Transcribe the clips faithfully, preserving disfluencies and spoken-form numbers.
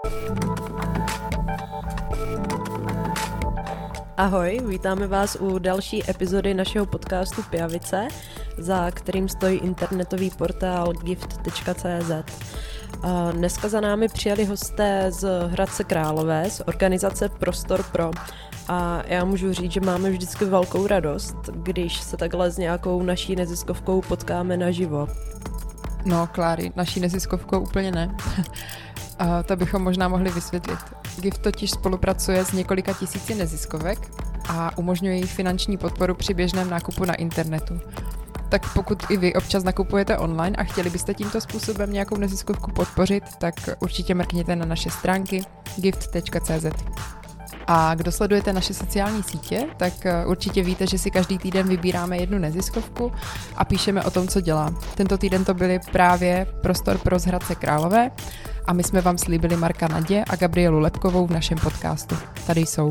Ahoj, vítáme vás u další epizody našeho podcastu Pijavice, za kterým stojí internetový portál gift tečka cé zet. Dneska za námi přijeli hosté z Hradce Králové, z organizace Prostor Pro. A já můžu říct, že máme vždycky velkou radost, když se takhle s nějakou naší neziskovkou potkáme naživo. No, Kláry, naší neziskovkou úplně ne. A to bychom možná mohli vysvětlit. Gift totiž spolupracuje s několika tisíci neziskovek a umožňuje jejich finanční podporu při běžném nákupu na internetu. Tak pokud i vy občas nakupujete online a chtěli byste tímto způsobem nějakou neziskovku podpořit, tak určitě mrkněte na naše stránky gift tečka cé zet. A kdo sledujete naše sociální sítě, tak určitě víte, že si každý týden vybíráme jednu neziskovku a píšeme o tom, co dělá. Tento týden to byly právě Prostor pro z Hradce Králové a my jsme vám slíbili Marka Nadě a Gabrielu Lepkovou v našem podcastu. Tady jsou.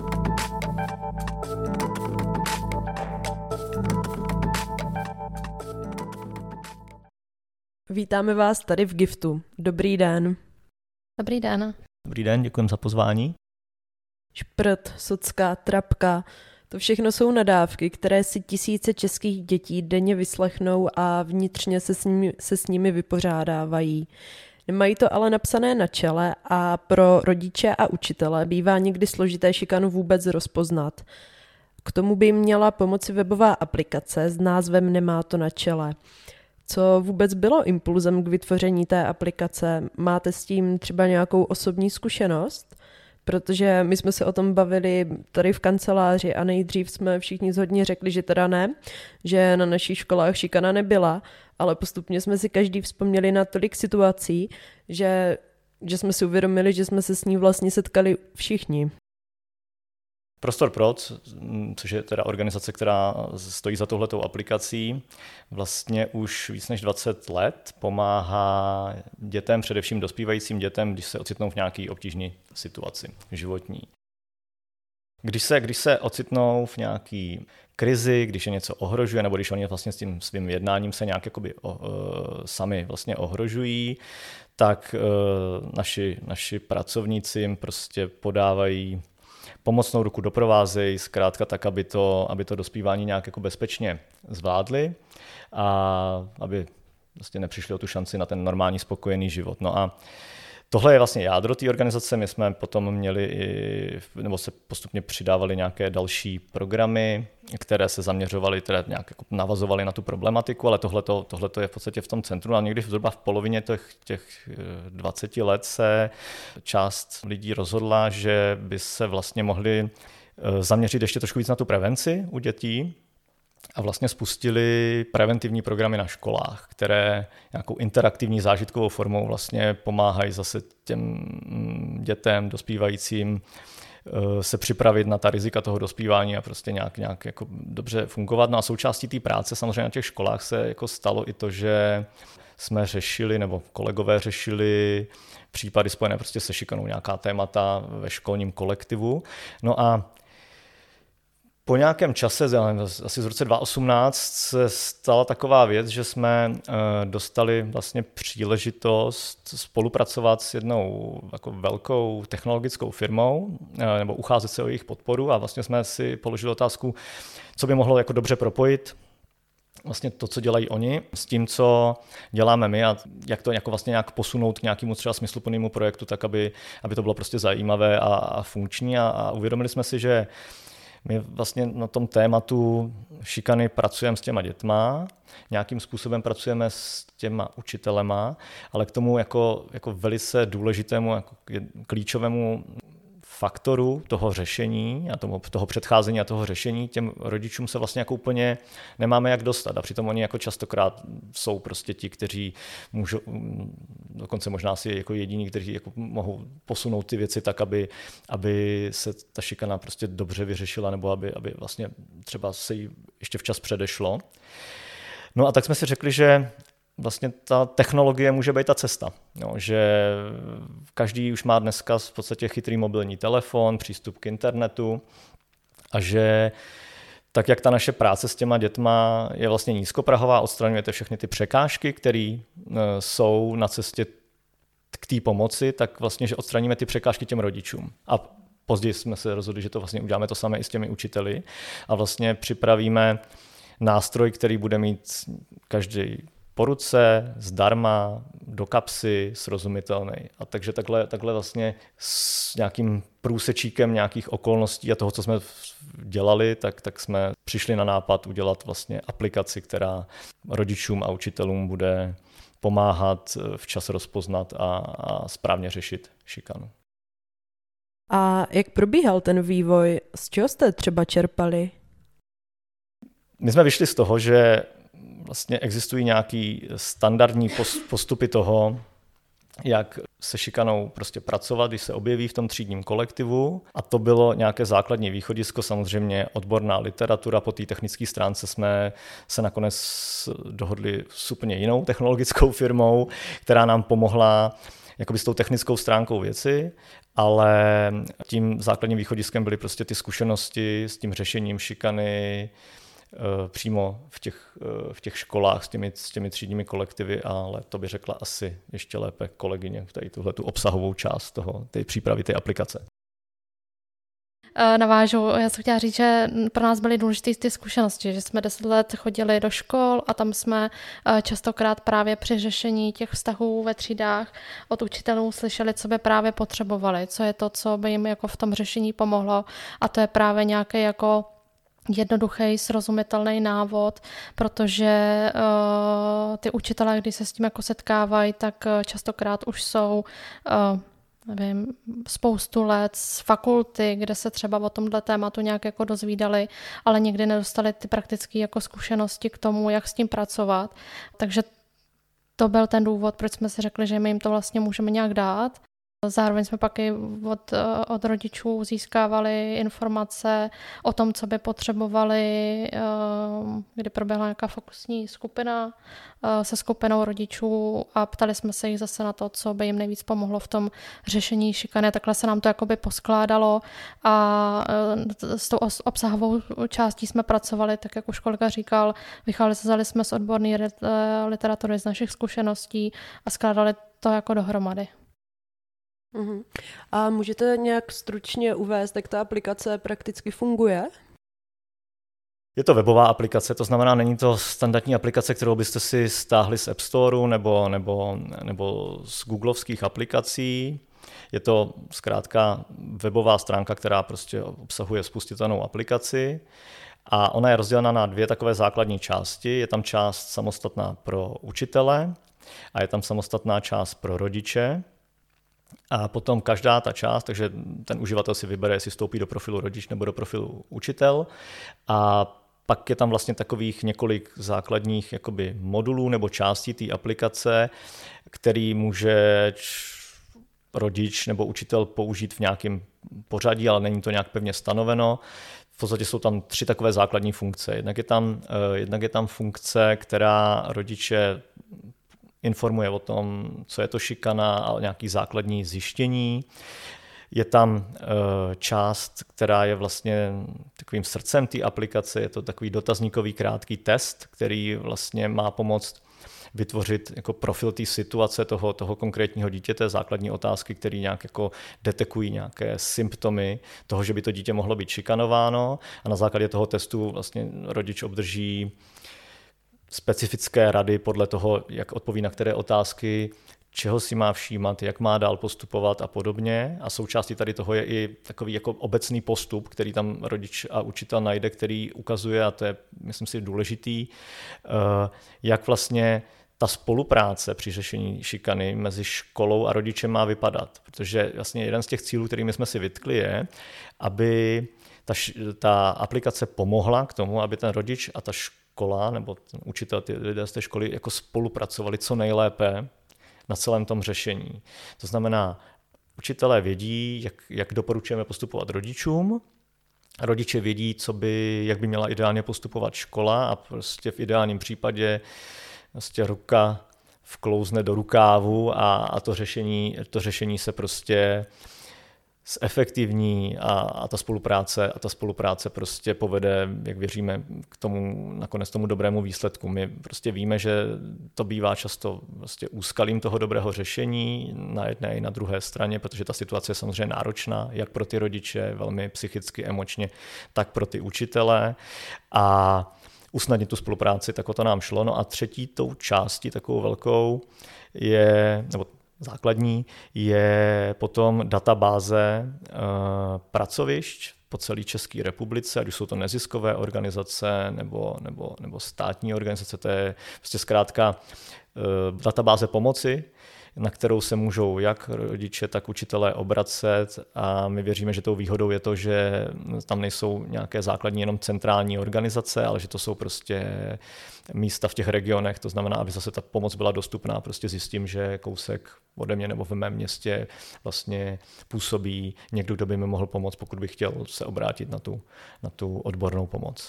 Vítáme vás tady v Giftu. Dobrý den. Dobrý den. Dobrý den, děkujeme za pozvání. Šprt, socka, trapka, to všechno jsou nadávky, které si tisíce českých dětí denně vyslechnou a vnitřně se s nimi, se s nimi vypořádávají. Nemají to ale napsané na čele a pro rodiče a učitele bývá někdy složité šikanu vůbec rozpoznat. K tomu by jim měla pomoci webová aplikace s názvem Nemá to na čele. Co vůbec bylo impulzem k vytvoření té aplikace? Máte s tím třeba nějakou osobní zkušenost? Protože my jsme se o tom bavili tady v kanceláři a nejdřív jsme všichni zhodně řekli, že teda ne, že na našich školách šikana nebyla, ale postupně jsme si každý vzpomněli na tolik situací, že, že jsme si uvědomili, že jsme se s ní vlastně setkali všichni. Prostor Pro, což je teda organizace, která stojí za touhletou aplikací, vlastně už víc než dvacet let pomáhá dětem, především dospívajícím dětem, když se ocitnou v nějaké obtížné situaci životní. Když se, když se ocitnou v nějaké krizi, když je něco ohrožuje, nebo když oni vlastně s tím svým jednáním se nějak jakoby o, o, sami vlastně ohrožují, tak o, naši, naši pracovníci jim prostě podávají pomocnou ruku, doprovázejí, zkrátka tak, aby to, aby to dospívání nějak jako bezpečně zvládli a aby vlastně nepřišli o tu šanci na ten normální spokojený život. No a tohle je vlastně jádro té organizace. My jsme potom měli i, nebo se postupně přidávaly nějaké další programy, které se zaměřovaly, které nějak jako navazovaly na tu problematiku, ale tohleto, tohleto je v podstatě v tom centru. A někdy zhruba v polovině těch, těch dvaceti let se část lidí rozhodla, že by se vlastně mohli zaměřit ještě trošku víc na tu prevenci u dětí, a vlastně spustili preventivní programy na školách, které nějakou interaktivní zážitkovou formou vlastně pomáhají zase těm dětem, dospívajícím se připravit na ta rizika toho dospívání a prostě nějak, nějak jako dobře fungovat. No a součástí té práce samozřejmě na těch školách se jako stalo i to, že jsme řešili, nebo kolegové řešili případy spojené prostě se šikanou, nějaká témata ve školním kolektivu. No a po nějakém čase, asi z roce dva tisíce osmnáct, se stala taková věc, že jsme dostali vlastně příležitost spolupracovat s jednou jako velkou technologickou firmou nebo ucházet se o jejich podporu a vlastně jsme si položili otázku, co by mohlo jako dobře propojit vlastně to, co dělají oni, s tím, co děláme my a jak to jako vlastně nějak posunout k nějakému třeba smysluplnému projektu, tak aby, aby to bylo prostě zajímavé a, a funkční a, a uvědomili jsme si, že my vlastně na tom tématu šikany pracujeme s těma dětma, nějakým způsobem pracujeme s těma učitelema, ale k tomu jako, jako velice důležitému, jako klíčovému faktoru toho řešení a toho, toho předcházení a toho řešení těm rodičům se vlastně jako úplně nemáme jak dostat a přitom oni jako častokrát jsou prostě ti, kteří můžou, dokonce možná si jako jediní, kteří jako mohou posunout ty věci tak, aby, aby se ta šikana prostě dobře vyřešila nebo aby, aby vlastně třeba se jí ještě včas předešlo. No a tak jsme si řekli, že vlastně ta technologie může být ta cesta, no, že každý už má dneska v podstatě chytrý mobilní telefon, přístup k internetu a že tak jak ta naše práce s těma dětma je vlastně nízkoprahová, odstraňujete všechny ty překážky, které jsou na cestě k k té pomoci, tak vlastně, že odstraníme ty překážky těm rodičům. A později jsme se rozhodli, že to vlastně uděláme to samé i s těmi učiteli a vlastně připravíme nástroj, který bude mít každý po ruce, zdarma, do kapsy, srozumitelný. A takže takhle, takhle vlastně s nějakým průsečíkem nějakých okolností a toho, co jsme dělali, tak, tak jsme přišli na nápad udělat vlastně aplikaci, která rodičům a učitelům bude pomáhat včas rozpoznat a, a správně řešit šikanu. A jak probíhal ten vývoj? Z čeho jste třeba čerpali? My jsme vyšli z toho, že vlastně existují nějaký standardní postupy toho, jak se šikanou prostě pracovat, když se objeví v tom třídním kolektivu. A to bylo nějaké základní východisko, samozřejmě odborná literatura. Po té technické stránce jsme se nakonec dohodli s úplně jinou technologickou firmou, která nám pomohla jakoby s tou technickou stránkou věci, ale tím základním východiskem byly prostě ty zkušenosti s tím řešením šikany přímo v těch, v těch školách s těmi, s těmi třídními kolektivy, ale to by řekla asi ještě lépe kolegyně v tady tuhle tu obsahovou část toho, té přípravy, té aplikace. Navážu, já jsem chtěla říct, že pro nás byly důležité ty zkušenosti, že jsme deset let chodili do škol a tam jsme častokrát právě při řešení těch vztahů ve třídách od učitelů slyšeli, co by právě potřebovali, co je to, co by jim jako v tom řešení pomohlo, a to je právě nějaký jako jednoduchý, srozumitelný návod, protože uh, ty učitelé, když se s tím jako setkávají, tak uh, častokrát už jsou uh, nevím, spoustu let z fakulty, kde se třeba o tomhle tématu nějak jako dozvídali, ale nikdy nedostali ty praktické jako zkušenosti k tomu, jak s tím pracovat. Takže to byl ten důvod, proč jsme si řekli, že my jim to vlastně můžeme nějak dát. Zároveň jsme pak i od, od rodičů získávali informace o tom, co by potřebovali, kdy proběhla nějaká fokusní skupina se skupinou rodičů a ptali jsme se jich zase na to, co by jim nejvíc pomohlo v tom řešení šikany. Takhle se nám to jakoby poskládalo a s tou obsahovou částí jsme pracovali, tak jak už kolega říkal, vycházeli jsme z odborné literatury, z našich zkušeností a skládali to jako dohromady. Uhum. A můžete nějak stručně uvést, jak ta aplikace prakticky funguje? Je to webová aplikace, to znamená, není to standardní aplikace, kterou byste si stáhli z App Storeu nebo, nebo, nebo z googlovských aplikací. Je to zkrátka webová stránka, která prostě obsahuje spustitelnou aplikaci a ona je rozdělena na dvě takové základní části. Je tam část samostatná pro učitele a je tam samostatná část pro rodiče. A potom každá ta část, takže ten uživatel si vybere, jestli vstoupí do profilu rodič nebo do profilu učitel. A pak je tam vlastně takových několik základních jakoby modulů nebo částí té aplikace, který může rodič nebo učitel použít v nějakém pořadí, ale není to nějak pevně stanoveno. V podstatě jsou tam tři takové základní funkce. Jednak je tam, jednak je tam funkce, která rodiče informuje o tom, co je to šikana a nějaký základní zjištění. Je tam část, která je vlastně takovým srdcem té aplikace, je to takový dotazníkový krátký test, který vlastně má pomoct vytvořit jako profil té situace toho, toho konkrétního dítěte, základní otázky, které nějak jako detekují nějaké symptomy toho, že by to dítě mohlo být šikanováno, a na základě toho testu vlastně rodič obdrží specifické rady podle toho, jak odpoví na které otázky, čeho si má všímat, jak má dál postupovat a podobně. A součástí tady toho je i takový jako obecný postup, který tam rodič a učitel najde, který ukazuje, a to je, myslím si, důležitý, jak vlastně ta spolupráce při řešení šikany mezi školou a rodičem má vypadat. Protože vlastně jeden z těch cílů, kterými jsme si vytkli, je, aby ta, ta aplikace pomohla k tomu, aby ten rodič a ta škola nebo ten učitel, ty lidé z té školy jako spolupracovali co nejlépe na celém tom řešení. To znamená, učitelé vědí, jak, jak doporučujeme postupovat rodičům, rodiče vědí, co by, jak by měla ideálně postupovat škola, a prostě v ideálním případě prostě ruka vklouzne do rukávu a, a to řešení, to řešení se prostě zefektivní a, a ta spolupráce a ta spolupráce prostě povede, jak věříme, k tomu nakonec tomu dobrému výsledku. My prostě víme, že to bývá často prostě úskalím toho dobrého řešení na jedné i na druhé straně, protože ta situace je samozřejmě náročná, jak pro ty rodiče, velmi psychicky, emočně, tak pro ty učitele a usnadnit tu spolupráci, tak o to nám šlo. No a třetí tou částí, takovou velkou, je, nebo základní, je potom databáze uh, pracovišť po celé České republice, ať už jsou to neziskové organizace nebo, nebo, nebo státní organizace, to je prostě zkrátka uh, databáze pomoci, na kterou se můžou jak rodiče, tak učitelé obracet a my věříme, že tou výhodou je to, že tam nejsou nějaké základní jenom centrální organizace, ale že to jsou prostě místa v těch regionech, to znamená, aby zase ta pomoc byla dostupná, prostě zjistím, že kousek ode mě nebo v mém městě vlastně působí někdo, kdo by mi mohl pomoct, pokud bych chtěl se obrátit na tu, na tu odbornou pomoc.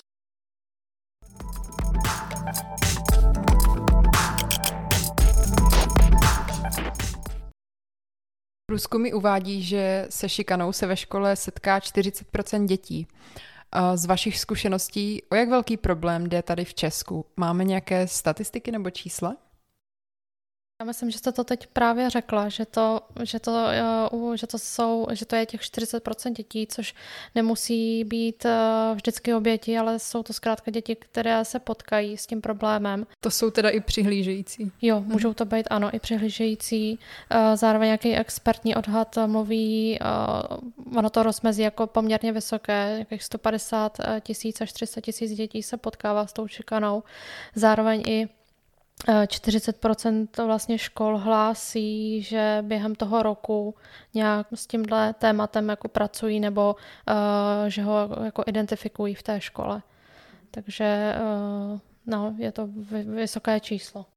Průzkumy uvádí, že se šikanou se ve škole setká čtyřicet procent dětí. Z vašich zkušeností, o jak velký problém jde tady v Česku? Máme nějaké statistiky nebo čísla? Já myslím, že jste to teď právě řekla, že to, že to, že to, jsou, že to je těch čtyřicet procent dětí, což nemusí být vždycky oběti, ale jsou to zkrátka děti, které se potkají s tím problémem. To jsou teda i přihlížející. Jo, můžou to být, ano, i přihlížející. Zároveň nějaký expertní odhad mluví, ono to rozmezí jako poměrně vysoké, nějakých sto padesát tisíc až tři sta tisíc dětí se potkává s tou šikanou. Zároveň i čtyřicet procent vlastně škol hlásí, že během toho roku nějak s tímhle tématem jako pracují nebo uh, že ho jako identifikují v té škole. Takže uh, no, je to vysoké číslo.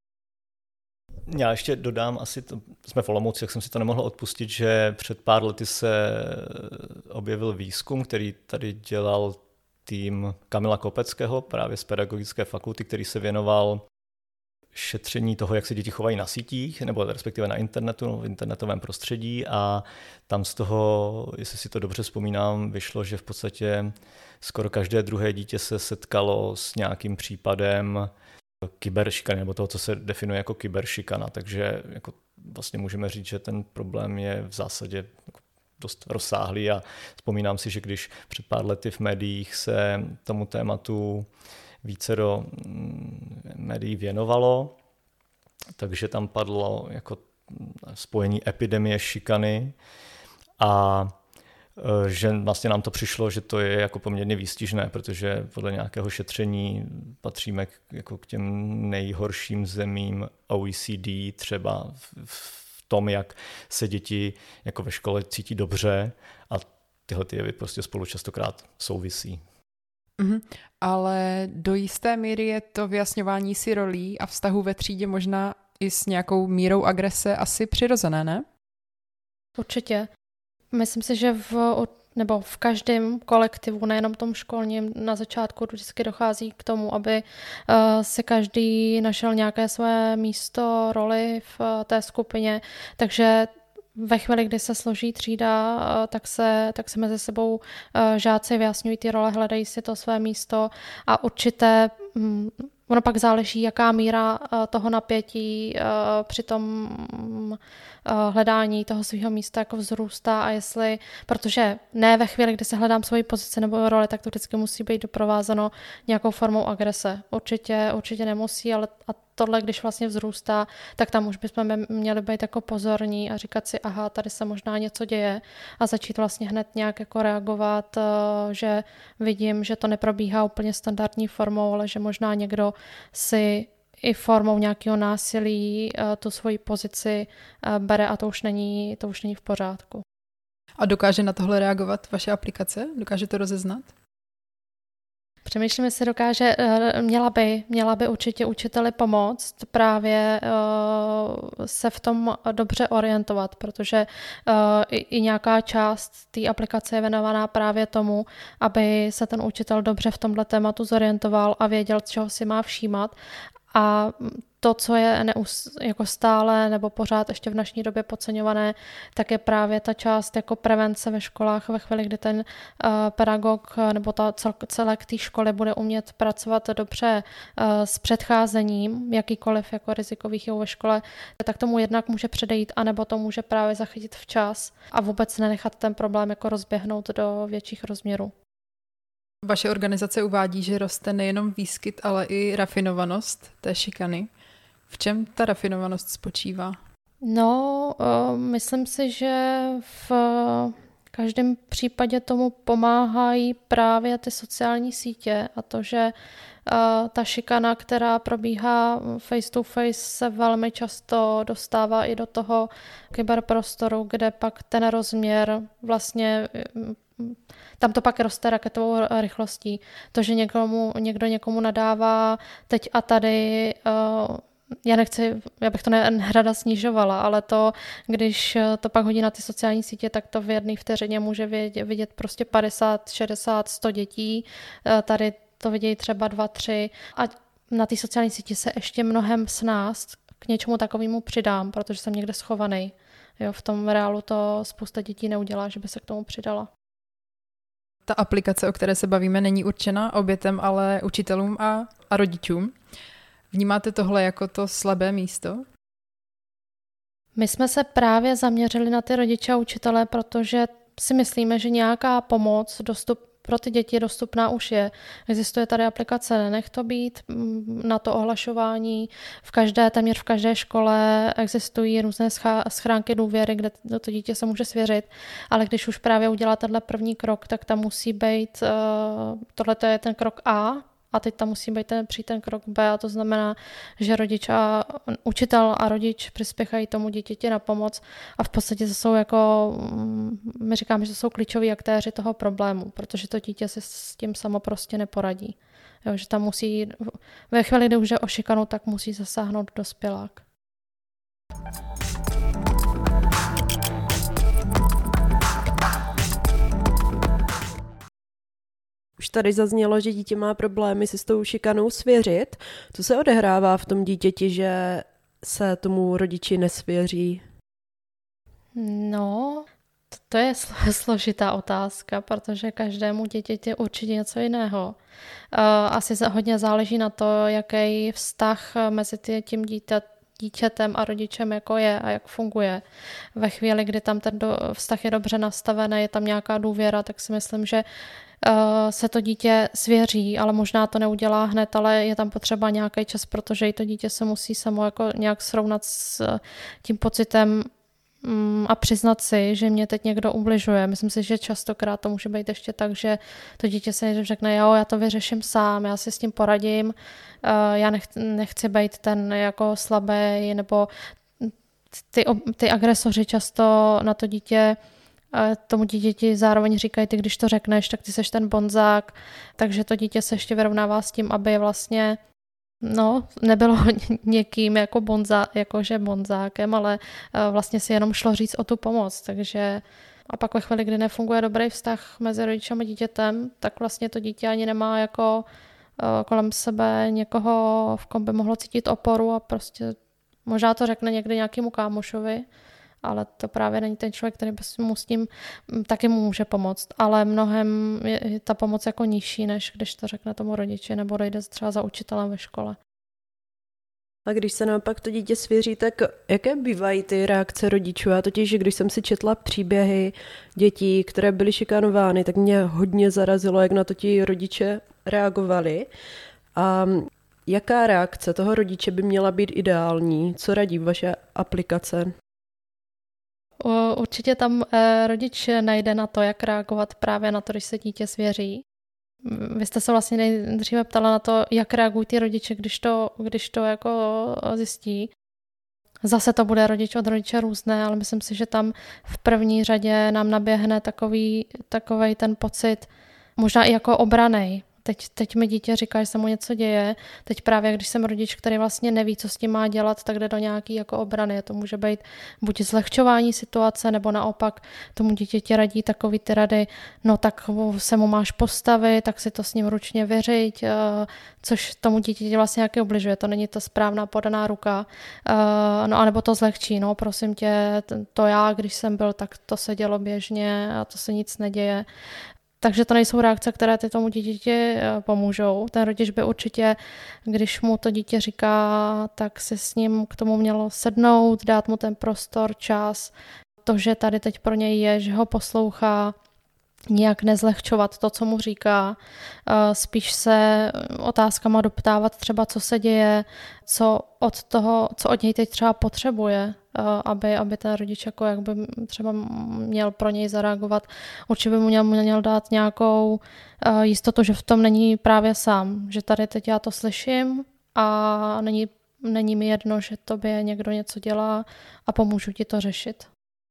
Já ještě dodám, asi to, jsme v Olomouci, jak jsem si to nemohl odpustit, že před pár lety se objevil výzkum, který tady dělal tým Kamila Kopeckého právě z Pedagogické fakulty, který se věnoval šetření toho, jak se děti chovají na sítích, nebo respektive na internetu, no, v internetovém prostředí a tam z toho, jestli si to dobře vzpomínám, vyšlo, že v podstatě skoro každé druhé dítě se setkalo s nějakým případem kyberšikany, nebo toho, co se definuje jako kyberšikana, takže jako vlastně můžeme říct, že ten problém je v zásadě jako dost rozsáhlý a vzpomínám si, že když před pár lety v médiích se tomu tématu více do médií věnovalo, takže tam padlo jako spojení epidemie šikany a že vlastně nám to přišlo, že to je jako poměrně výstižné, protože podle nějakého šetření patříme k, jako k těm nejhorším zemím O E C D třeba v, v tom, jak se děti jako ve škole cítí dobře a tyhle ty jevy prostě spolu častokrát souvisí. Mm-hmm. Ale do jisté míry je to vyjasňování si rolí a vztahu ve třídě možná i s nějakou mírou agrese asi přirozené, ne? Určitě. Myslím si, že v, nebo v každém kolektivu, nejenom tom školním, na začátku vždycky dochází k tomu, aby uh, si každý našel nějaké své místo, roli v uh, té skupině, takže ve chvíli, kdy se složí třída, tak se, tak se mezi sebou žáci vyjasňují ty role, hledají si to své místo a určité, ono pak záleží, jaká míra toho napětí při tom hledání toho svého místa jako vzrůstá a jestli, protože ne ve chvíli, kdy se hledám svoji pozici nebo roli, tak to vždycky musí být doprovázeno nějakou formou agrese. Určitě, určitě nemusí, ale a tohle, když vlastně vzrůstá, tak tam už bychom měli být jako pozorní a říkat si, aha, tady se možná něco děje a začít vlastně hned nějak jako reagovat, že vidím, že to neprobíhá úplně standardní formou, ale že možná někdo si i formou nějakého násilí tu svoji pozici bere a to už není, to už není v pořádku. A dokáže na tohle reagovat vaše aplikace? Dokáže to rozeznat? Přemýšlím, jestli dokáže, měla by, měla by určitě učiteli pomoct právě se v tom dobře orientovat, protože i nějaká část té aplikace je věnovaná právě tomu, aby se ten učitel dobře v tomhle tématu zorientoval a věděl, čeho si má všímat. A to, co je neus, jako stále nebo pořád ještě v dnešní době podceňované, tak je právě ta část jako prevence ve školách ve chvíli, kdy ten uh, pedagog nebo ta cel, celek té školy bude umět pracovat dobře uh, s předcházením jakýkoliv jako rizikových jevů ve škole, tak tomu jednak může předejít, anebo to může právě zachytit včas a vůbec nenechat ten problém jako rozběhnout do větších rozměrů. Vaše organizace uvádí, že roste nejenom výskyt, ale i rafinovanost té šikany. V čem ta rafinovanost spočívá? No, uh, myslím si, že v každém případě tomu pomáhají právě ty sociální sítě a to, že uh, ta šikana, která probíhá face to face, se velmi často dostává i do toho kyberprostoru, kde pak ten rozměr vlastně tam to pak roste raketovou rychlostí. To, že někomu, někdo někomu nadává teď a tady, uh, já nechci, já bych to nerada snižovala, ale to, když to pak hodí na ty sociální sítě, tak to v jedné vteřině může vidět, vidět prostě padesát, šedesát, sto dětí. Uh, tady to vidějí třeba dva, tři. A na té sociální síti se ještě mnohem s nás k něčemu takovému přidám, protože jsem někde schovaný. Jo, v tom reálu to spousta dětí neudělá, že by se k tomu přidala. Ta aplikace, o které se bavíme, není určena obětem, ale učitelům a, a rodičům. Vnímáte tohle jako to slabé místo? My jsme se právě zaměřili na ty rodiče a učitele, protože si myslíme, že nějaká pomoc dostup, pro ty děti dostupná už je. Existuje tady aplikace Nenech to být, na to ohlašování. V každé, téměř v každé škole existují různé schránky důvěry, kde to dítě se může svěřit, ale když už právě udělá tenhle první krok, tak tam musí být, tohle je ten krok A, a teď tam musí být ten, přijít ten krok B a to znamená, že rodič a učitel a rodič přispěchají tomu dítěti na pomoc a v podstatě to jsou jako, my říkáme, že to jsou klíčoví aktéři toho problému, protože to dítě si s tím samo prostě neporadí. Jo, že tam musí, ve chvíli, kdy už je o šikanu, tak musí zasáhnout dospělák. Už tady zaznělo, že dítě má problémy si s tou šikanou svěřit. Co se odehrává v tom dítěti, že se tomu rodiči nesvěří? No, to je složitá otázka, protože každému dítěti je určitě něco jiného. Asi hodně záleží na to, jaký vztah mezi tím dítětem dítětem a rodičem jako je a jak funguje. Ve chvíli, kdy tam ten do, vztah je dobře nastavený, je tam nějaká důvěra, tak si myslím, že uh, se to dítě svěří, ale možná to neudělá hned, ale je tam potřeba nějaký čas, protože i to dítě se musí samo jako nějak srovnat s tím pocitem um, a přiznat si, že mě teď někdo ubližuje. Myslím si, že častokrát to může být ještě tak, že to dítě se řekne, jo, já to vyřeším sám, já si s tím poradím, já nechci, nechci být ten jako slabý, nebo ty, ty agresoři často na to dítě, tomu dítěti zároveň říkají, ty když to řekneš, tak ty seš ten bonzák, takže to dítě se ještě vyrovnává s tím, aby vlastně no, nebylo někým jako bonza, jakože bonzákem, ale vlastně si jenom šlo říct o tu pomoc, takže a pak ve chvíli, kdy nefunguje dobrý vztah mezi rodičem a dítětem, tak vlastně to dítě ani nemá jako kolem sebe někoho, v kom by mohlo cítit oporu a prostě možná to řekne někdy nějakému kámošovi, ale to právě není ten člověk, který mu s tím taky mu může pomoct, ale mnohem je ta pomoc jako nižší, než když to řekne tomu rodiči nebo dojde třeba za učitelem ve škole. A když se naopak to dítě svěří, tak jaké bývají ty reakce rodičů? Já totiž, když jsem si četla příběhy dětí, které byly šikanovány, tak mě hodně zarazilo, jak na to ti rodiče reagovali. A jaká reakce toho rodiče by měla být ideální? Co radí vaše aplikace? Určitě tam rodič najde na to, jak reagovat právě na to, když se dítě svěří. Vy jste se vlastně nejdříve ptala na to, jak reagují ty rodiče, když to, když to jako zjistí. Zase to bude rodič od rodiče různé, ale myslím si, že tam v první řadě nám naběhne takový, takovej ten pocit, možná i jako obranej. teď, teď mi dítě říká, že se mu něco děje. Teď právě, když jsem rodič, který vlastně neví, co s tím má dělat, tak jde do nějaký jako obrany. To může být buď zlehčování situace, nebo naopak tomu dítěti radí takový ty rady, no tak se mu máš postavit, tak si to s ním ručně vyřiď, což tomu dítěti vlastně nějaký ubližuje. To není ta správná podaná ruka. No anebo to zlehčí, no prosím tě, to já, když jsem byl, tak to se dělo běžně a to se nic neděje. Takže to nejsou reakce, které ty tomu dítěti pomůžou. Ten rodič by určitě, když mu to dítě říká, tak si s ním k tomu mělo sednout, dát mu ten prostor, čas. To, že tady teď pro něj je, že ho poslouchá, nijak nezlehčovat to, co mu říká, spíš se otázkama doptávat třeba, co se děje, co od toho, co od něj teď třeba potřebuje, aby, aby ten rodič jako jak by třeba měl pro něj zareagovat. Určitě by mu měl, měl dát nějakou jistotu, že v tom není právě sám, že tady teď já to slyším a není, není mi jedno, že tobě někdo něco dělá a pomůžu ti to řešit.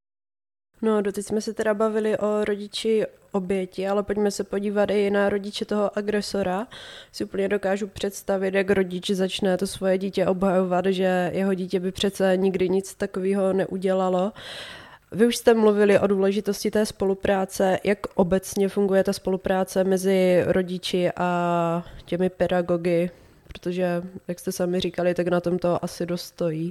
No, doteď jsme se teda bavili o rodiči oběti, ale pojďme se podívat i na rodiče toho agresora. Si úplně dokážu představit, jak rodič začne to svoje dítě obhajovat, že jeho dítě by přece nikdy nic takového neudělalo. Vy už jste mluvili o důležitosti té spolupráce. Jak obecně funguje ta spolupráce mezi rodiči a těmi pedagogy? Protože, jak jste sami říkali, tak na tom to asi dost stojí.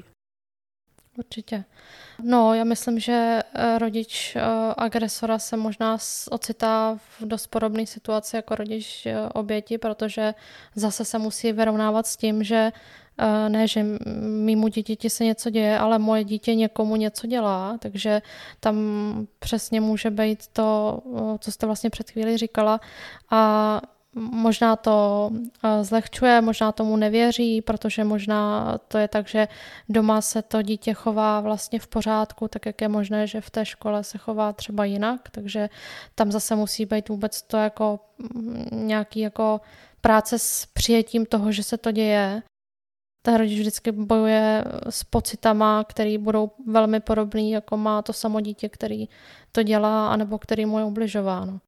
Určitě. No, já myslím, že rodič agresora se možná ocitá v dost podobné situaci jako rodič oběti, protože zase se musí vyrovnávat s tím, že ne, že mýmu dítěti se něco děje, ale moje dítě někomu něco dělá, takže tam přesně může být to, co jste vlastně před chvíli říkala, a možná to zlehčuje, možná tomu nevěří, protože možná to je tak, že doma se to dítě chová vlastně v pořádku, tak jak je možné, že v té škole se chová třeba jinak, takže tam zase musí být vůbec to jako nějaký jako práce s přijetím toho, že se to děje. Ten rodič vždycky bojuje s pocitama, který budou velmi podobný, jako má to samo dítě, který to dělá, anebo který mu je ubližováno.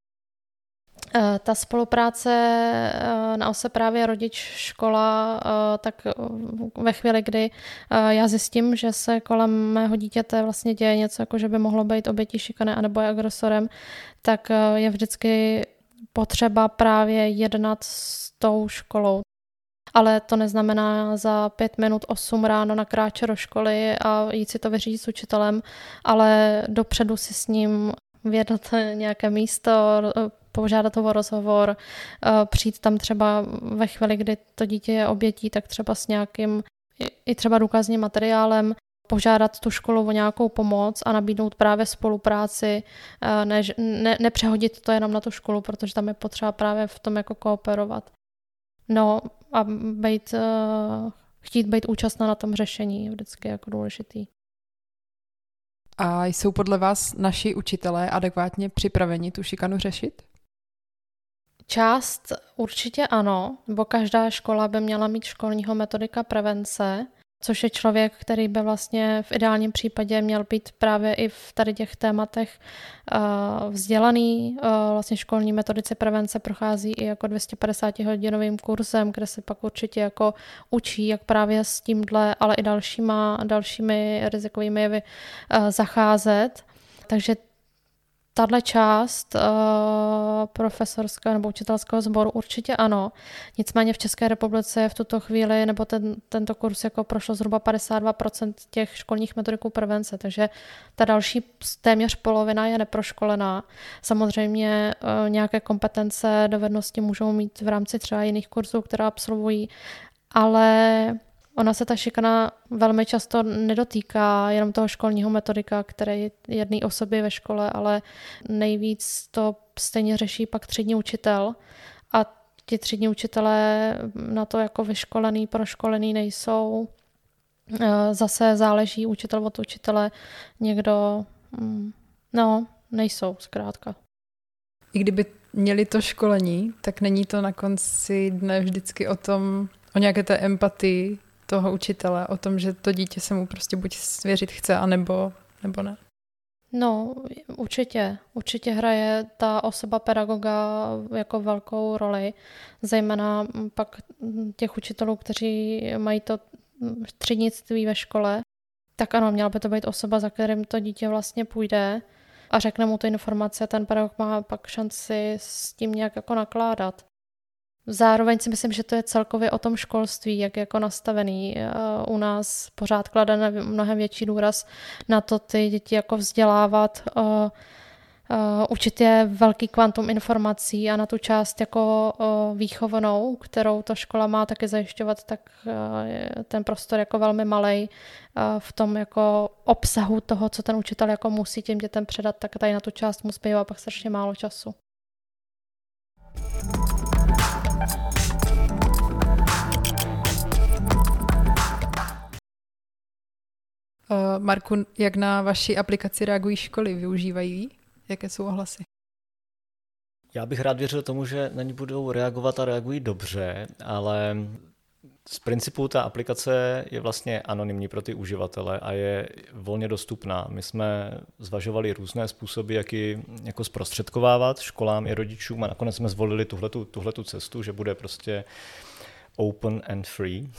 Ta spolupráce na ose právě rodič-škola, tak ve chvíli, kdy já zjistím, že se kolem mého dítěte vlastně děje něco, jako že by mohlo být obětí šikany anebo je agresorem, tak je vždycky potřeba právě jednat s tou školou. Ale to neznamená za pět minut osm ráno nakráčet do školy a jít si to vyřídit s učitelem, ale dopředu si s ním vyjednat nějaké místo, požádat ho o rozhovor, přijít tam třeba ve chvíli, kdy to dítě je obětí, tak třeba s nějakým i třeba důkazním materiálem, požádat tu školu o nějakou pomoc a nabídnout právě spolupráci, ne, ne, nepřehodit to jenom na tu školu, protože tam je potřeba právě v tom jako kooperovat. No a být, chtít být účastná na tom řešení je vždycky jako důležitý. A jsou podle vás naši učitelé adekvátně připraveni tu šikanu řešit? Část určitě ano, bo každá škola by měla mít školního metodika prevence, což je člověk, který by vlastně v ideálním případě měl být právě i v tady těch tématech uh, vzdělaný. Uh, vlastně školní metodice prevence prochází i jako dvě stě padesát hodinovým kurzem, kde se pak určitě jako učí, jak právě s tímhle, ale i dalšíma, dalšími rizikovými jevy uh, zacházet. Takže tahle část uh, profesorského nebo učitelského sboru určitě ano. Nicméně v České republice je v tuto chvíli, nebo ten, tento kurz jako prošlo zhruba padesát dva procent těch školních metodiků prevence, takže ta další téměř polovina je neproškolená. Samozřejmě uh, nějaké kompetence, dovednosti můžou mít v rámci třeba jiných kurzů, které absolvují, ale ona se ta šikana velmi často nedotýká jenom toho školního metodika, který je jedné osoby ve škole, ale nejvíc to stejně řeší pak třídní učitel a ti třídní učitelé na to jako vyškolený, proškolený nejsou. Zase záleží učitel od učitele, někdo, no, nejsou zkrátka. I kdyby měli to školení, tak není to na konci dne vždycky o tom, o nějaké té empatii toho učitele, o tom, že to dítě se mu prostě buď svěřit chce, anebo, nebo ne. No, určitě. Určitě hraje ta osoba pedagoga jako velkou roli, zejména pak těch učitelů, kteří mají to třídnictví ve škole. Tak ano, měla by to být osoba, za kterým to dítě vlastně půjde a řekne mu ty informace, ten pedagog má pak šanci s tím nějak jako nakládat. Zároveň si myslím, že to je celkově o tom školství, jak je jako nastavený. U nás pořád klade mnohem větší důraz na to ty děti jako vzdělávat, učit je velký kvantum informací a na tu část jako výchovnou, kterou ta škola má taky zajišťovat, tak ten prostor jako velmi malej v tom jako obsahu toho, co ten učitel jako musí těm dětem předat, tak tady na tu část mu zbývá pak strašně málo času. Uh, Marku, jak na vaši aplikaci reagují školy? Využívají? Jaké jsou ohlasy? Já bych rád věřil tomu, že na ní budou reagovat a reagují dobře, ale z principu ta aplikace je vlastně anonymní pro ty uživatele a je volně dostupná. My jsme zvažovali různé způsoby, jak ji jako zprostředkovávat školám i rodičům a nakonec jsme zvolili tuhletu, tuhletu cestu, že bude prostě open and free.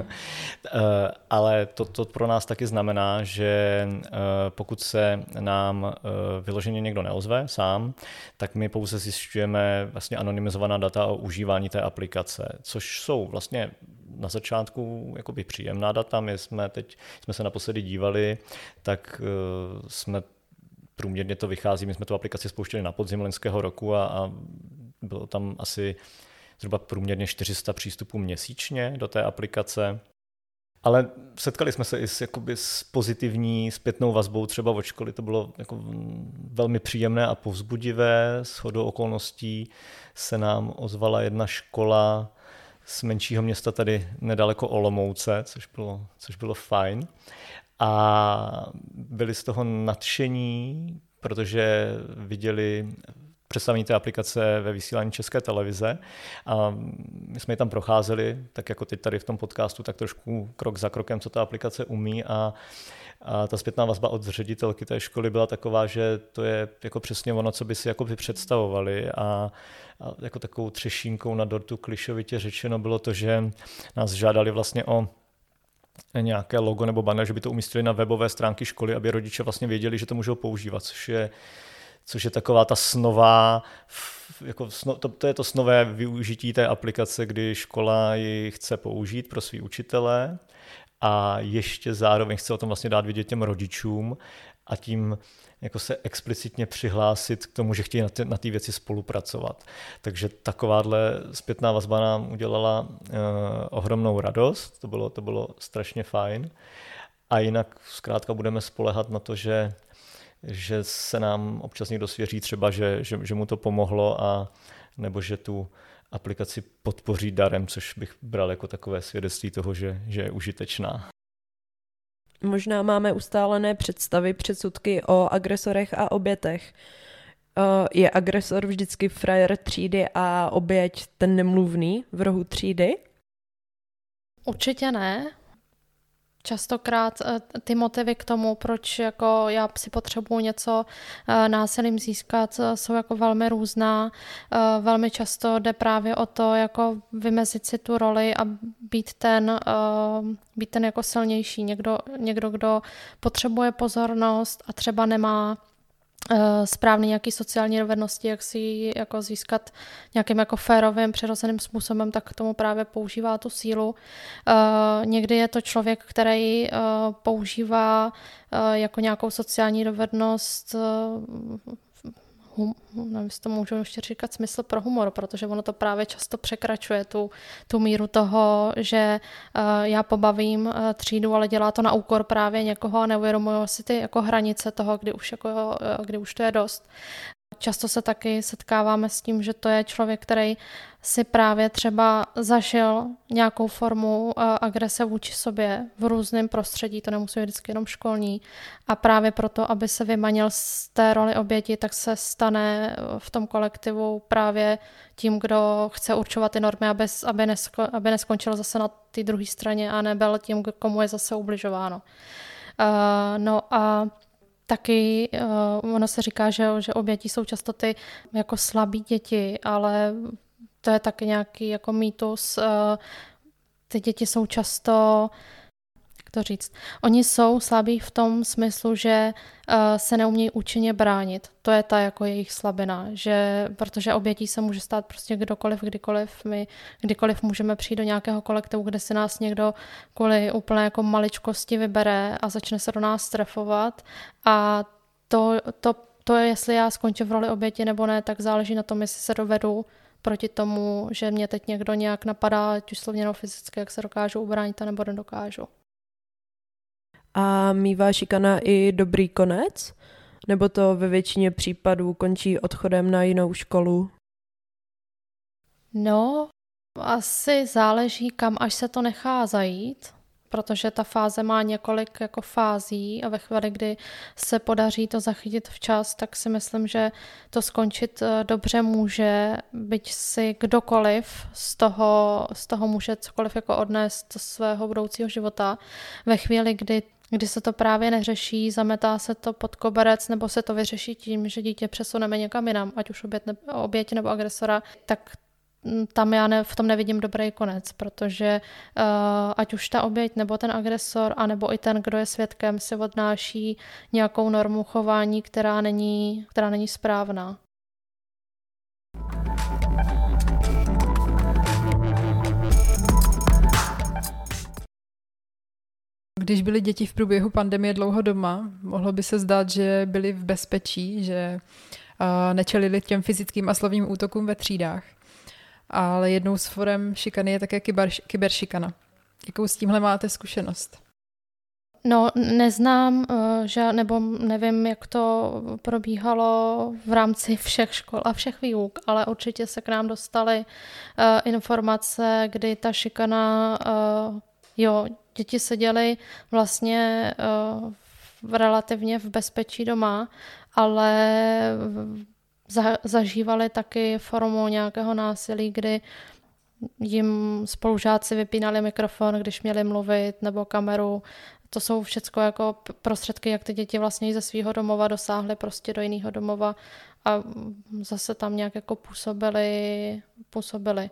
Ale to, to pro nás taky znamená, že pokud se nám vyloženě někdo neozve sám, tak my pouze zjišťujeme vlastně anonymizovaná data o užívání té aplikace, což jsou vlastně na začátku jakoby příjemná data. My jsme teď jsme se naposledy dívali, tak jsme průměrně to vychází, my jsme tu aplikaci spouštěli na podzim loňského roku a, a bylo tam asi zhruba průměrně čtyři sta přístupů měsíčně do té aplikace. Ale setkali jsme se i s, jakoby, s pozitivní zpětnou vazbou třeba od školy. To bylo jako velmi příjemné a povzbudivé. Shodou okolností se nám ozvala jedna škola z menšího města tady nedaleko Olomouce, což bylo, což bylo fajn. A byli z toho nadšení, protože viděli představení té aplikace ve vysílání České televize a my jsme ji tam procházeli, tak jako teď tady v tom podcastu, tak trošku krok za krokem, co ta aplikace umí a, a ta zpětná vazba od ředitelky té školy byla taková, že to je jako přesně ono, co by si jako by představovali a, a jako takovou třešínkou na dortu klišovitě řečeno bylo to, že nás žádali vlastně o nějaké logo nebo banner, že by to umístili na webové stránky školy, aby rodiče vlastně věděli, že to můžou používat, což je což je taková ta snová, jako sno, to, to je to snové využití té aplikace, kdy škola ji chce použít pro svý učitele a ještě zároveň chce o tom vlastně dát vědět těm rodičům a tím jako se explicitně přihlásit k tomu, že chtějí na, ty, na té věci spolupracovat. Takže takováhle zpětná vazba nám udělala uh, ohromnou radost, to bylo, to bylo strašně fajn a jinak zkrátka budeme spoléhat na to, že že se nám občas někdo svěří třeba, že, že, že mu to pomohlo a nebo že tu aplikaci podpoří darem, což bych bral jako takové svědectví toho, že, že je užitečná. Možná máme ustálené představy, předsudky o agresorech a obětech. Je agresor vždycky frajer třídy a oběť ten nemluvný v rohu třídy? Určitě ne. Častokrát ty motivy k tomu, proč jako já si potřebuji něco násilím získat, jsou jako velmi různá. Velmi často jde právě o to, jako vymezit si tu roli a být ten, být ten jako silnější. Někdo, někdo, kdo potřebuje pozornost a třeba nemá správný nějaký sociální dovednosti, jak si jako získat nějakým jako férovým, přirozeným způsobem, tak k tomu právě používá tu sílu. Uh, někdy je to člověk, který uh, používá uh, jako nějakou sociální dovednost uh, hum, nevím, jestli to můžu ještě říkat smysl pro humor, protože ono to právě často překračuje tu, tu míru toho, že uh, já pobavím uh, třídu, ale dělá to na úkor právě někoho a neuvědomuji si ty jako hranice toho, kdy už, jako, uh, kdy už to je dost. Často se taky setkáváme s tím, že to je člověk, který si právě třeba zažil nějakou formu agrese vůči sobě v různém prostředí, to nemusí být vždycky jenom školní. A právě proto, aby se vymanil z té roli oběti, tak se stane v tom kolektivu právě tím, kdo chce určovat ty normy, aby, aby, nesko, aby neskončil zase na té druhé straně a nebyl tím, komu je zase ubližováno. Uh, no a Taky uh, ono se říká, že, že oběti jsou často ty jako slabí děti, ale to je taky nějaký jako mýtus. Uh, ty děti jsou často, jak to říct, oni jsou slabí v tom smyslu, že uh, se neumějí účinně bránit. To je ta jako jejich slabina, že, protože obětí se může stát prostě kdokoliv, kdykoliv. My kdykoliv můžeme přijít do nějakého kolektivu, kde si nás někdo kvůli úplné jako maličkosti vybere a začne se do nás trefovat. A to, to, to je, jestli já skončím v roli oběti nebo ne, tak záleží na tom, jestli se dovedu proti tomu, že mě teď někdo nějak napadá, ať už slovně nebo fyzicky, jak se dokážu ubránit, nebo nedokážu. A mívá šikana i dobrý konec? Nebo to ve většině případů končí odchodem na jinou školu? No, asi záleží, kam až se to nechá zajít, protože ta fáze má několik jako fází a ve chvíli, kdy se podaří to zachytit včas, tak si myslím, že to skončit dobře může, byť si kdokoliv z toho, z toho může cokoliv jako odnést do svého budoucího života. Ve chvíli, kdy kdy se to právě neřeší, zametá se to pod koberec nebo se to vyřeší tím, že dítě přesuneme někam jinam, ať už oběť, ne, oběť nebo agresora, tak tam já ne, v tom nevidím dobrý konec, protože uh, ať už ta oběť nebo ten agresor, anebo i ten, kdo je svědkem, si odnáší nějakou normu chování, která není, která není správná. Když byly děti v průběhu pandemie dlouho doma, mohlo by se zdát, že byly v bezpečí, že uh, nečelili těm fyzickým a slovním útokům ve třídách. Ale jednou z forem šikany je také kyber, kyberšikana. Jakou s tímhle máte zkušenost? No, neznám, že, nebo nevím, jak to probíhalo v rámci všech škol a všech výuk, ale určitě se k nám dostaly uh, informace, kdy ta šikana, uh, jo, děti seděly vlastně uh, relativně v bezpečí doma, ale za, zažívali taky formou nějakého násilí, kdy jim spolužáci vypínali mikrofon, když měli mluvit, nebo kameru. To jsou všechno jako prostředky, jak ty děti vlastně ze svého domova dosáhly prostě do jiného domova a zase tam nějak jako působili, působili.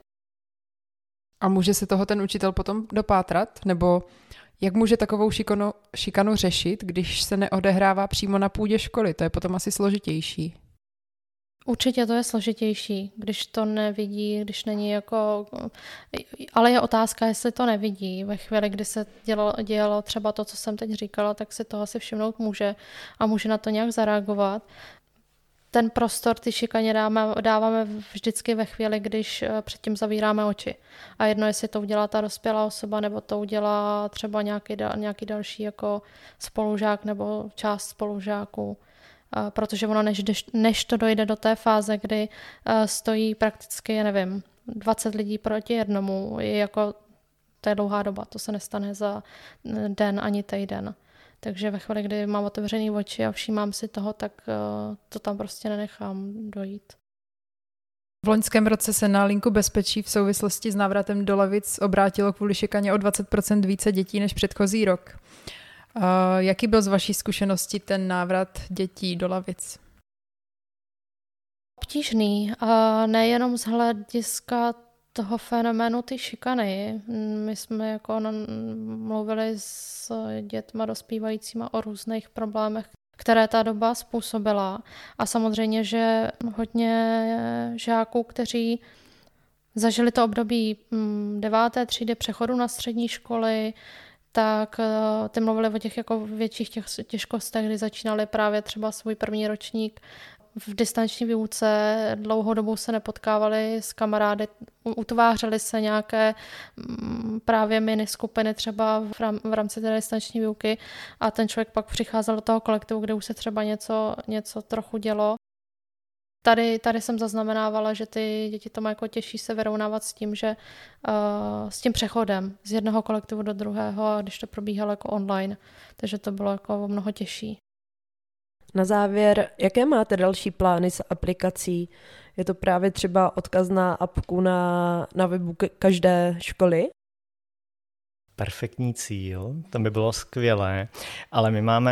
A může se toho ten učitel potom dopátrat? Nebo jak může takovou šikanu, šikanu řešit, když se neodehrává přímo na půdě školy? To je potom asi složitější. Určitě to je složitější, když to nevidí, když není jako... Ale je otázka, jestli to nevidí. Ve chvíli, kdy se dělalo, dělalo třeba to, co jsem teď říkala, tak si toho asi všimnout může a může na to nějak zareagovat. Ten prostor, ty šikaně dáme, dáváme vždycky ve chvíli, když předtím zavíráme oči. A jedno, jestli to udělá ta dospělá osoba, nebo to udělá třeba nějaký, nějaký další jako spolužák nebo část spolužáků. Protože ono, než, než to dojde do té fáze, kdy stojí prakticky, já nevím, dvacet lidí proti jednomu, je jako, to je dlouhá doba, to se nestane za den ani týden. Takže ve chvíli, kdy mám otevřený oči a všímám si toho, tak to tam prostě nenechám dojít. V loňském roce se na linku bezpečí v souvislosti s návratem do lavic obrátilo kvůli šikaně o dvacet procent více dětí než předchozí rok. Uh, jaký byl z vaší zkušenosti ten návrat dětí do lavic? Obtížný. Uh, nejenom z hlediska toho fenoménu ty šikany. My jsme jako mluvili s dětma dospívajícíma o různých problémech, které ta doba způsobila. A samozřejmě, že hodně žáků, kteří zažili to období deváté třídy přechodu na střední školy, tak ty mluvili o těch jako větších těch těžkostech, kdy začínali právě třeba svůj první ročník v distanční výuce, dlouhou dobu se nepotkávali s kamarády, utvářely se nějaké právě mini skupiny třeba v rámci té distanční výuky a ten člověk pak přicházel do toho kolektivu, kde už se třeba něco, něco trochu dělo. Tady, tady jsem zaznamenávala, že ty děti to mají jako těžší se vyrovnávat s tím, že uh, s tím přechodem z jednoho kolektivu do druhého, a když to probíhalo jako online, takže to bylo jako mnoho těžší. Na závěr, jaké máte další plány s aplikací? Je to právě třeba odkaz na apku na, na webu každé školy? Perfektní cíl, to by bylo skvělé, ale my máme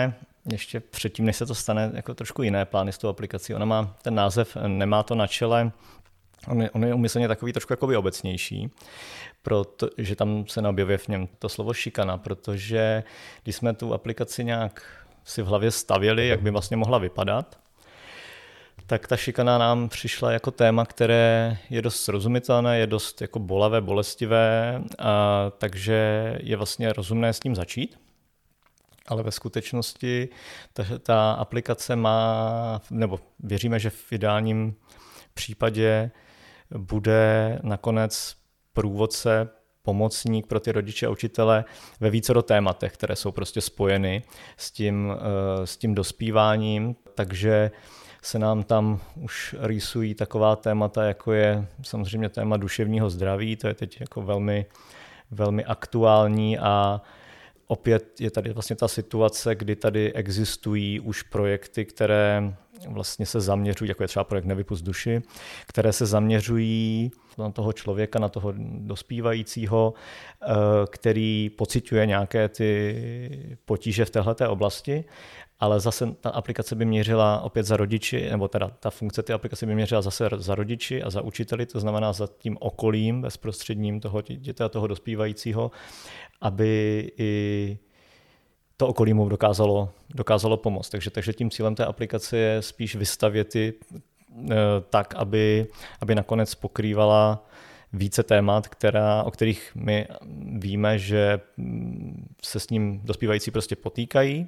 ještě předtím, než se to stane, jako trošku jiné plány s tou aplikací. Ona má ten název, nemá to na čele, on je, on je umyslně takový trošku jakoby obecnější, protože tam se neobjevuje v něm to slovo šikana, protože když jsme tu aplikaci nějak si v hlavě stavěli, jak by vlastně mohla vypadat, tak ta šikana nám přišla jako téma, které je dost srozumitelné, je dost jako bolavé, bolestivé, a takže je vlastně rozumné s ním začít. Ale ve skutečnosti ta, ta aplikace má, nebo věříme, že v ideálním případě bude nakonec průvodce, pomocník pro ty rodiče a učitele ve vícero tématech, které jsou prostě spojeny s tím, s tím dospíváním, takže se nám tam už rýsují taková témata, jako je samozřejmě téma duševního zdraví, to je teď jako velmi, velmi aktuální a opět je tady vlastně ta situace, kdy tady existují už projekty, které vlastně se zaměřují, jako je třeba projekt Nevypusť duši, které se zaměřují na toho člověka, na toho dospívajícího, který pociťuje nějaké ty potíže v téhleté oblasti, ale zase ta aplikace by měřila opět za rodiči, nebo teda ta funkce ty aplikace by měřila zase za rodiči a za učiteli, to znamená za tím okolím bezprostředním toho dítěte a toho dospívajícího, aby i to okolí mu dokázalo, dokázalo pomoct. Takže, takže tím cílem té aplikace je spíš vystavět ji tak, aby, aby nakonec pokrývala více témat, která, o kterých my víme, že se s ním dospívající prostě potýkají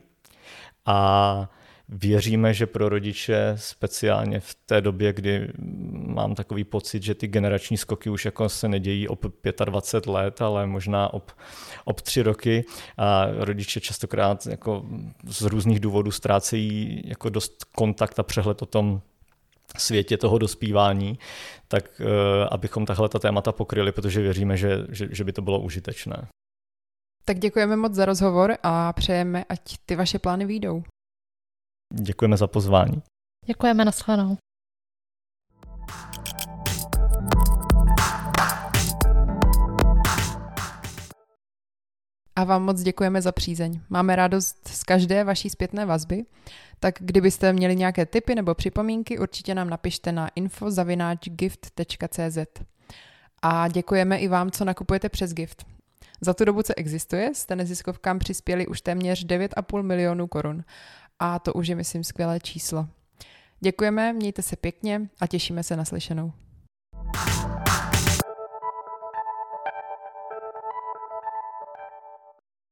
a věříme, že pro rodiče speciálně v té době, kdy mám takový pocit, že ty generační skoky už jako se nedějí ob dvacet pět let, ale možná ob, ob tři roky a rodiče častokrát jako z různých důvodů ztrácejí jako dost kontakt a přehled o tom světě toho dospívání, tak uh, abychom tahle ta témata pokryli, protože věříme, že, že, že by to bylo užitečné. Tak děkujeme moc za rozhovor a přejeme, ať ty vaše plány vyjdou. Děkujeme za pozvání. Děkujeme, nashledanou. A vám moc děkujeme za přízeň. Máme radost z každé vaší zpětné vazby, tak kdybyste měli nějaké tipy nebo připomínky, určitě nám napište na info zavináč gift tečka cé zet. A děkujeme i vám, co nakupujete přes Gift. Za tu dobu, co existuje, jste neziskovkám přispěli už téměř devět a půl milionu korun. A to už je, myslím, skvělé číslo. Děkujeme, mějte se pěkně a těšíme se na slyšenou.